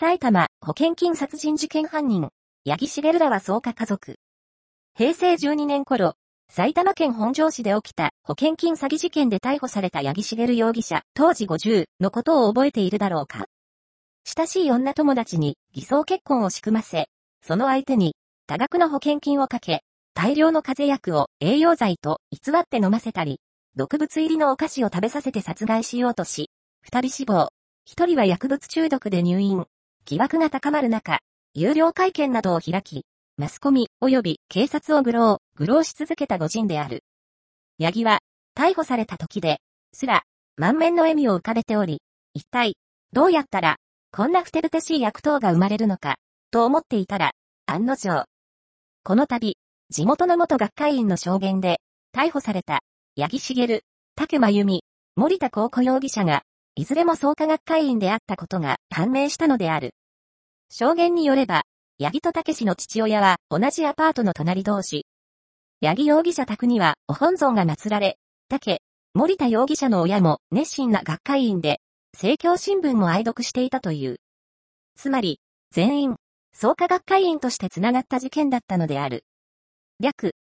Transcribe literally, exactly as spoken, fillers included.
埼玉保険金殺人事件犯人、八木茂らは草加家族。平成じゅうにねん頃、埼玉県本庄市で起きた保険金詐欺事件で逮捕された八木茂容疑者、当時ごじゅうのことを覚えているだろうか。親しい女友達に偽装結婚を仕組ませ、その相手に多額の保険金をかけ、大量の風邪薬を栄養剤と偽って飲ませたり、毒物入りのお菓子を食べさせて殺害しようとし、二人死亡、一人は薬物中毒で入院。疑惑が高まる中、有料会見などを開き、マスコミ及び警察を愚弄、愚弄し続けた御人である。八木は、逮捕された時で、すら、満面の笑みを浮かべており、一体、どうやったら、こんなふてぶてしい悪党が生まれるのか、と思っていたら、案の定。この度、地元の元学会員の証言で、逮捕された、八木茂、武真由美、森田幸子容疑者が、いずれも創価学会員であったことが判明したのである。証言によれば、八木と武氏の父親は同じアパートの隣同士。八木容疑者宅にはお本尊が祀られ、武、森田容疑者の親も熱心な学会員で、政教新聞も愛読していたという。つまり、全員、創価学会員として繋がった事件だったのである。略、